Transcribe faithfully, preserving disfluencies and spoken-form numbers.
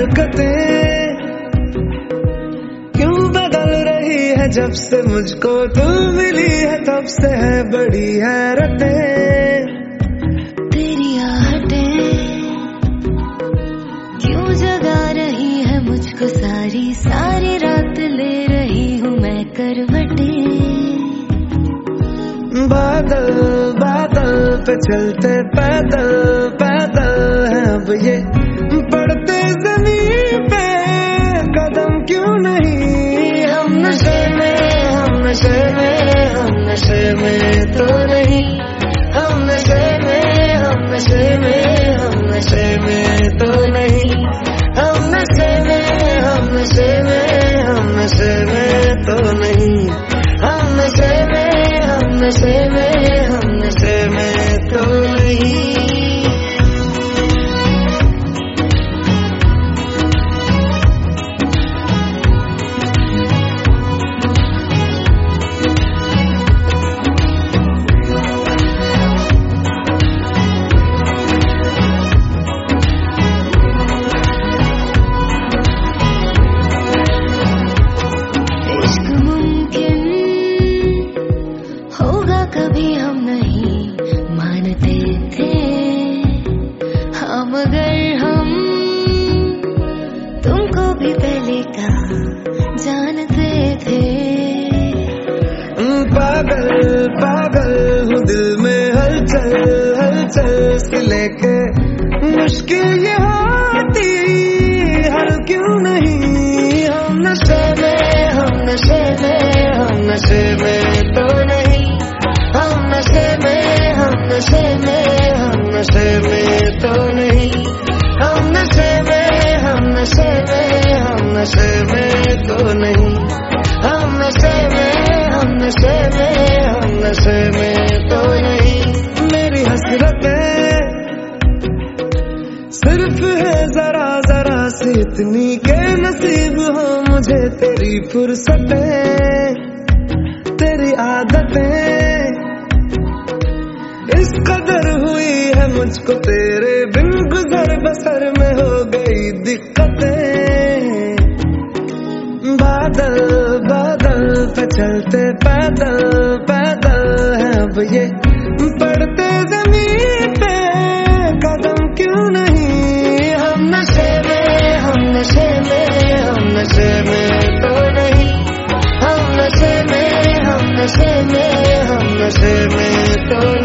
हरकतें क्यों बदल रही है जब से मुझको तू मिली है, तब से है बड़ी हैरतें। तेरी आहटें क्यों जगा रही है मुझको, सारी सारी रात ले रही हूँ मैं करवटें। बादल बादल पे चलते पैदल पैदल है अब ये, पड़ते जमीन पे कदम क्यों नहीं। हम नशे में हम नशे में हम नशे में तो नहीं, हम नशे में हम नशे में हम नशे में तो नहीं, हम नशे में हम नशे में हम नशे में तो नहीं, हम नशे में हम नशे में हम नशे में तो नहीं। कभी हम नहीं मानते थे, हम अगर हम तुमको भी पहले का जानते थे। पागल पागल हूँ दिल में हलचल हलचल से लेके, मुश्किल ये होती हल क्यों नहीं। हम नशे में हम नशे में हम नशे में तो नहीं, हम नशे में हम नशे में हम नशे में तो नहीं, हम नशे में हम नशे में हम नशे में तो नहीं, हम नशे में हम नशे में हम नशे में तो नहीं। मेरी हसरतें सिर्फ है जरा जरा सी इतनी के नसीब हो मुझे तेरी फुर्सतें, तेरी आदतें इस कदर हुई है मुझको तेरे बिन, गुजर बसर में हो गई दिक्कतें। बादल बादल पे चलते पैदल पैदल है अब ये, पड़ते जमीन पे कदम क्यों नहीं। हम नशे में हम नशे में हम नशे में तो नहीं, हम नशे में हम नशे में हम नशे में तो